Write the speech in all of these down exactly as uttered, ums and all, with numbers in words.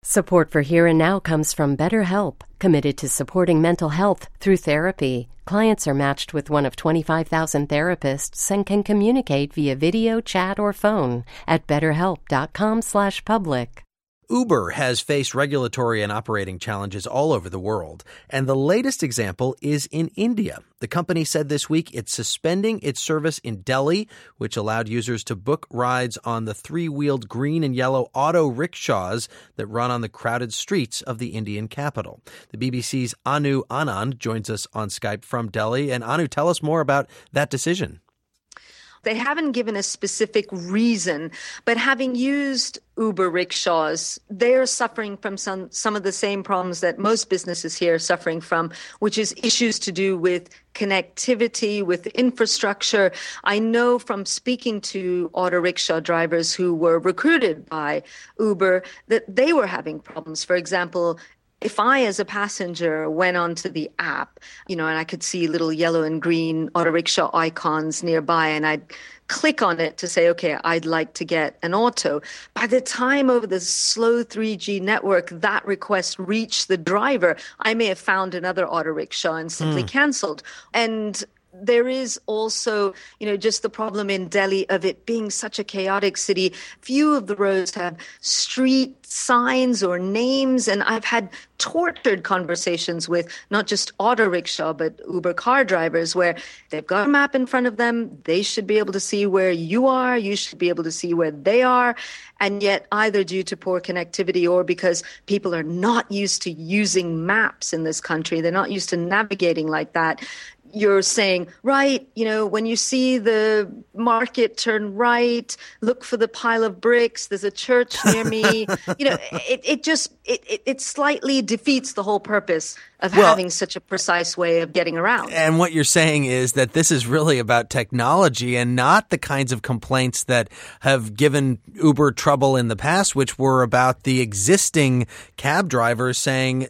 Support for Here and Now comes from BetterHelp, committed to supporting mental health through therapy. Clients are matched with one of twenty-five thousand therapists and can communicate via video, chat, or phone at betterhelp.com slash public. Uber has faced regulatory and operating challenges all over the world, and the latest example is in India. The company said this week it's suspending its service in Delhi, which allowed users to book rides on the three-wheeled green and yellow auto rickshaws that run on the crowded streets of the Indian capital. The B B C's Anu Anand joins us on Skype from Delhi. And Anu, tell us more about that decision. They haven't given a specific reason, but having used Uber rickshaws, they're suffering from some, some of the same problems that most businesses here are suffering from, which is issues to do with connectivity, with infrastructure. I know from speaking to auto rickshaw drivers who were recruited by Uber that they were having problems. For example, if I, as a passenger, went onto the app, you know, and I could see little yellow and green auto rickshaw icons nearby, and I'd click on it to say, okay, I'd like to get an auto. By the time over the slow three G network that request reached the driver, I may have found another auto rickshaw and simply mm. canceled. And there is also, you know, just the problem in Delhi of it being such a chaotic city. Few of the roads have street signs or names, and I've had tortured conversations with not just auto rickshaw, but Uber car drivers where they've got a map in front of them. They should be able to see where you are. You should be able to see where they are. And yet, either due to poor connectivity or because people are not used to using maps in this country, they're not used to navigating like that. You're saying, right, you know, when you see the market, turn right, look for the pile of bricks, there's a church near me. You know, it, it just, it, it, it slightly defeats the whole purpose of well, having such a precise way of getting around. And what you're saying is that this is really about technology and not the kinds of complaints that have given Uber trouble in the past, which were about the existing cab drivers saying,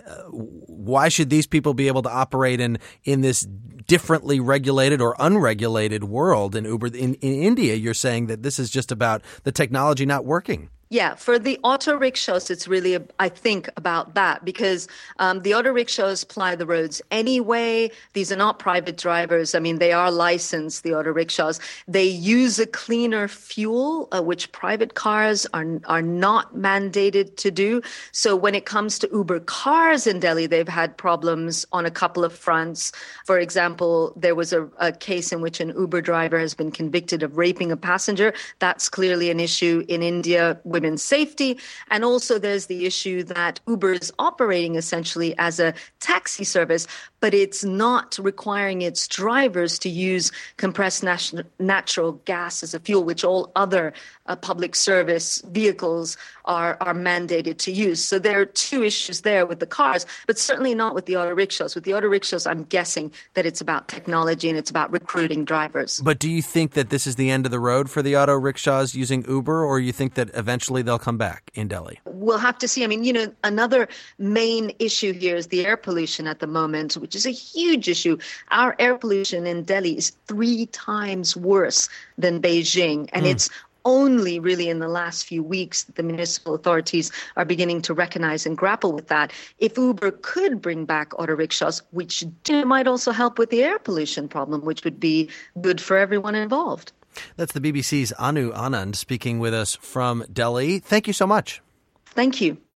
why should these people be able to operate in, in this differently regulated or unregulated world in Uber? In, in India, you're saying that this is just about the technology not working. Yeah, for the auto rickshaws, it's really, I think, about that because um, the auto rickshaws ply the roads anyway. These are not private drivers. I mean, they are licensed, the auto rickshaws. They use a cleaner fuel, uh, which private cars are are not mandated to do. So when it comes to Uber cars in Delhi, they've had problems on a couple of fronts. For example, there was a, a case in which an Uber driver has been convicted of raping a passenger. That's clearly an issue in India. Women's safety. And also there's the issue that Uber is operating essentially as a taxi service, but it's not requiring its drivers to use compressed nat- natural gas as a fuel, which all other uh, public service vehicles are, are mandated to use. So there are two issues there with the cars, but certainly not with the auto rickshaws. With the auto rickshaws, I'm guessing that it's about technology and it's about recruiting drivers. But do you think that this is the end of the road for the auto rickshaws using Uber, or you think that eventually they'll come back in Delhi? We'll have to see. I mean, you know, another main issue here is the air pollution at the moment, which is a huge issue. Our air pollution in Delhi is three times worse than Beijing, and mm. it's only really in the last few weeks that the municipal authorities are beginning to recognize and grapple with that. If Uber could bring back auto rickshaws, which might also help with the air pollution problem, which would be good for everyone involved. That's the B B C's Anu Anand speaking with us from Delhi. Thank you so much. Thank you.